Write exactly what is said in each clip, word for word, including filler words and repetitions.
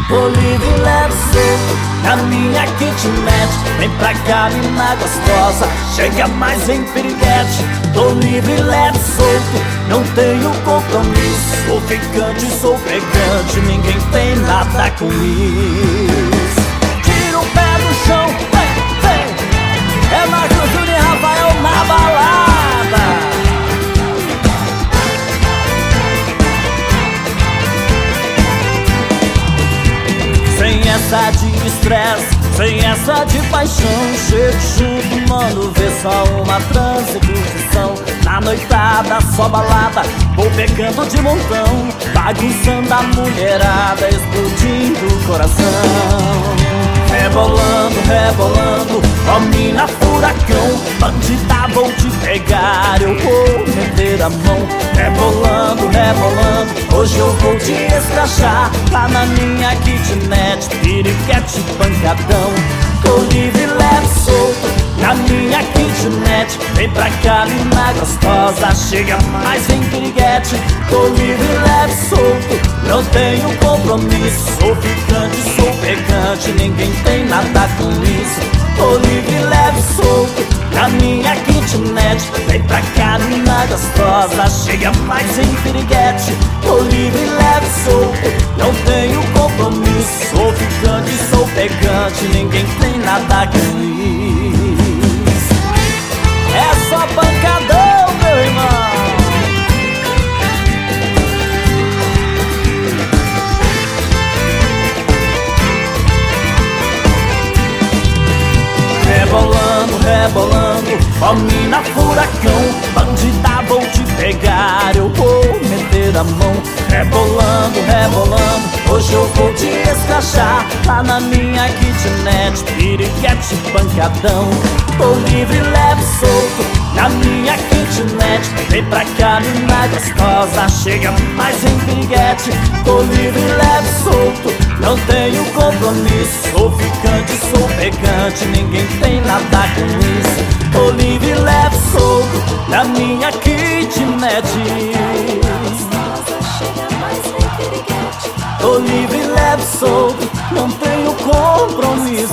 Tô livre, leve, solto na minha kitnet. Vem pra cá, mina gostosa, chega mais em piriguete. Tô livre, leve, solto, não tenho compromisso. Sou ficante, sou pegante, ninguém tem nada com isso. Tira o pé do chão, vem, vem. É Marcos Júnior e Rafael na balada. Sem essa de estresse, sem essa de paixão. Chego junto, mano, vê só uma transe, curtição. Na noitada, só balada, vou pegando de montão, bagunçando a mulherada, explodindo o coração. Rebolando, rebolando, ó mina furacão, bandida, vou te pegar, eu vou meter a mão. Rebolando, rebolando, hoje eu vou te escrachar. Tá na minha kitnet, piriquete, pancadão. Tô livre, leve, solto na minha kitnet. Vem pra cá, mina gostosa, chega mais em piriguete. Tô livre, leve, solto, não tenho compromisso. Sou ficante, sou pegante, ninguém tem nada com isso. Tô livre, leve, solto na minha kitnet. Vem pra cá, mina gostosa, chega mais em piriguete. Tô livre, leve, solto, não tenho compromisso. Sou ficante, sou pegante, ninguém tem nada com isso. É só pancadão, meu irmão. Rebolando, rebolando, ó mina furacão, bandida, vou te pegar, eu vou meter a mão. Rebolando, rebolando, hoje eu vou te escrachar. Tá na minha kitnet, piriquete, pancadão. Tô livre, leve, solto na minha kitnet. Vem pra cá, mina gostosa, chega mais em piriguete. Tô livre, leve, solto, não tenho compromisso. Sou ficante, sou pegante, ninguém tem nada com isso. Tô livre, leve, solto na minha kitnet. Tô livre, leve, solto, não tenho compromisso.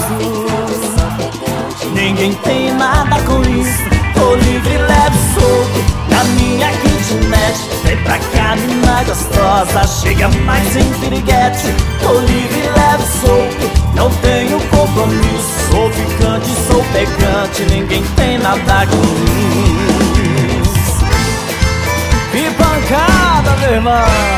Ninguém tem nada com isso. Tô livre, leve, solto na minha kitnet. Vem pra cá, mina gostosa, chega mais em piriguete. Tô livre, leve, solto, não tenho compromisso. Sou ficante, sou pegante, ninguém tem nada com isso. Que pancada, meu irmão.